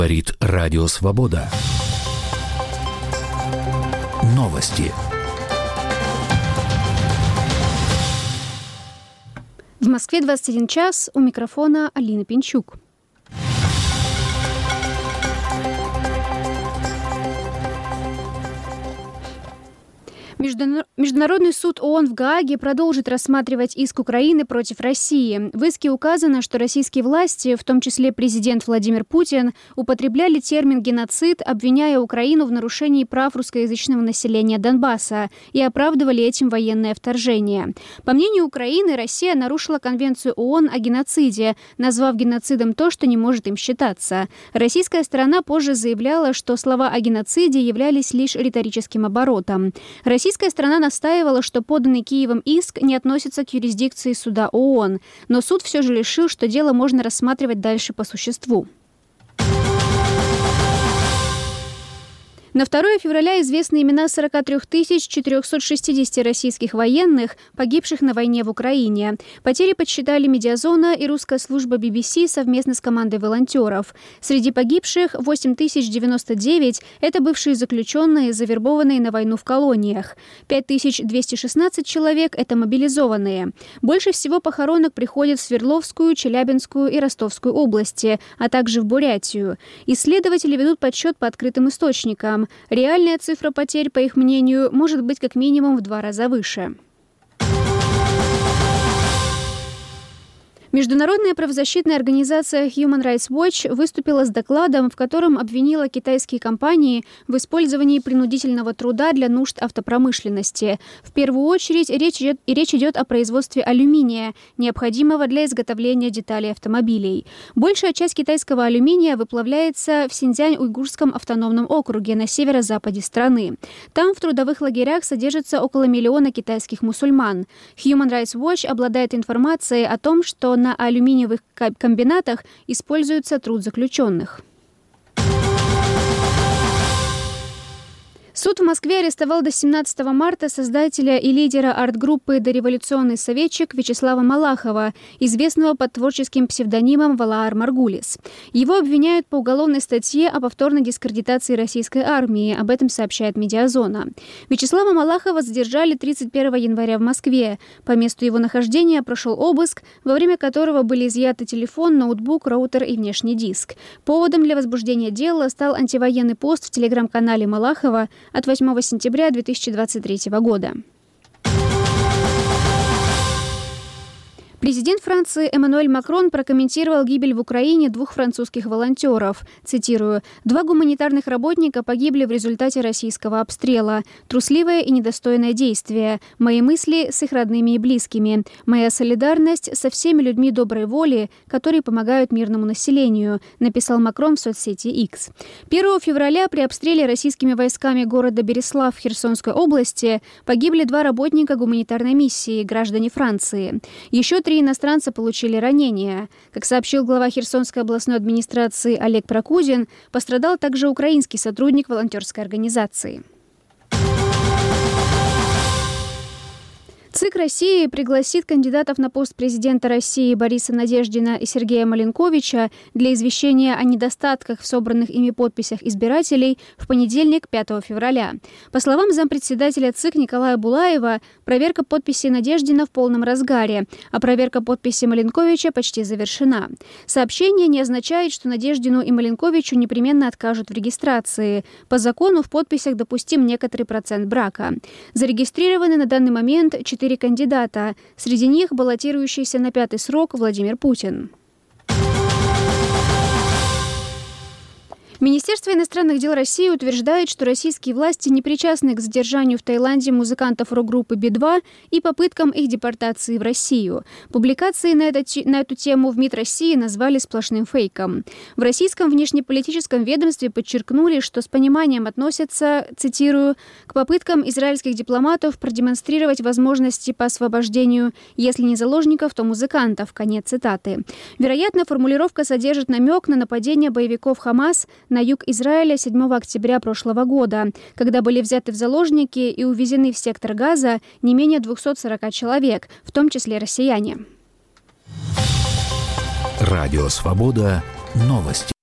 Говорит Радио Свобода. Новости. В Москве 21 час. У микрофона Алина Пинчук. Международный суд ООН в Гааге продолжит рассматривать иск Украины против России. В иске указано, что российские власти, в том числе президент Владимир Путин, употребляли термин «геноцид», обвиняя Украину в нарушении прав русскоязычного населения Донбасса и оправдывали этим военное вторжение. По мнению Украины, Россия нарушила Конвенцию ООН о геноциде, назвав геноцидом то, что не может им считаться. Российская сторона позже заявляла, что слова о геноциде являлись лишь риторическим оборотом. Российская сторона настаивала, что поданный Киевом иск не относится к юрисдикции суда ООН, но суд все же решил, что дело можно рассматривать дальше по существу. На 2 февраля известны имена 43 460 российских военных, погибших на войне в Украине. Потери подсчитали Медиазона и русская служба BBC совместно с командой волонтеров. Среди погибших 8099 – это бывшие заключенные, завербованные на войну в колониях. 5216 человек – это мобилизованные. Больше всего похоронок приходит в Свердловскую, Челябинскую и Ростовскую области, а также в Бурятию. Исследователи ведут подсчет по открытым источникам. Реальная цифра потерь, по их мнению, может быть как минимум в 2 раза выше. Международная правозащитная организация Human Rights Watch выступила с докладом, в котором обвинила китайские компании в использовании принудительного труда для нужд автопромышленности. В первую очередь речь идет о производстве алюминия, необходимого для изготовления деталей автомобилей. Большая часть китайского алюминия выплавляется в Синьцзянь-Уйгурском автономном округе на северо-западе страны. Там в трудовых лагерях содержится около 1 миллиона китайских мусульман. Human Rights Watch обладает информацией о том, что на алюминиевых комбинатах используется труд заключенных. Суд в Москве арестовал до 17 марта создателя и лидера арт-группы «Дореволюционный советчик» Вячеслава Малахова, известного под творческим псевдонимом Валаар Маргулис. Его обвиняют по уголовной статье о повторной дискредитации российской армии, об этом сообщает Медиазона. Вячеслава Малахова задержали 31 января в Москве. По месту его нахождения прошел обыск, во время которого были изъяты телефон, ноутбук, роутер и внешний диск. Поводом для возбуждения дела стал антивоенный пост в телеграм-канале Малахова от 8 сентября 2023 года. Президент Франции Эммануэль Макрон прокомментировал гибель в Украине 2 французских волонтеров. Цитирую: «2 гуманитарных работника погибли в результате российского обстрела. Трусливое и недостойное действие. Мои мысли с их родными и близкими. Моя солидарность со всеми людьми доброй воли, которые помогают мирному населению», написал Макрон в соцсети X. 1 февраля при обстреле российскими войсками города Береслав в Херсонской области погибли 2 работника гуманитарной миссии, граждане Франции. Еще 3 иностранца получили ранения. Как сообщил глава Херсонской областной администрации Олег Прокудин, пострадал также украинский сотрудник волонтерской организации. ЦИК России пригласит кандидатов на пост президента России Бориса Надеждина и Сергея Маленковича для извещения о недостатках в собранных ими подписях избирателей в понедельник, 5 февраля. По словам зампредседателя ЦИК Николая Булаева, проверка подписи Надеждина в полном разгаре, а проверка подписи Маленковича почти завершена. Сообщение не означает, что Надеждину и Маленковичу непременно откажут в регистрации. По закону в подписях допустим некоторый процент брака. Зарегистрированы на данный момент 4 кандидата. Среди них баллотирующийся на 5-й срок Владимир Путин. Министерство иностранных дел России утверждает, что российские власти не причастны к задержанию в Таиланде музыкантов рок-группы Би-2 и попыткам их депортации в Россию. Публикации на эту тему в МИД России назвали сплошным фейком. В российском внешнеполитическом ведомстве подчеркнули, что с пониманием относятся, цитирую, к попыткам израильских дипломатов продемонстрировать возможности по освобождению, если не заложников, то музыкантов. Конец цитаты. Вероятно, формулировка содержит намек на нападение боевиков Хамас на юг Израиля 7 октября прошлого года, когда были взяты в заложники и увезены в сектор Газа не менее 240 человек, в том числе россияне. Радио Свобода. Новости.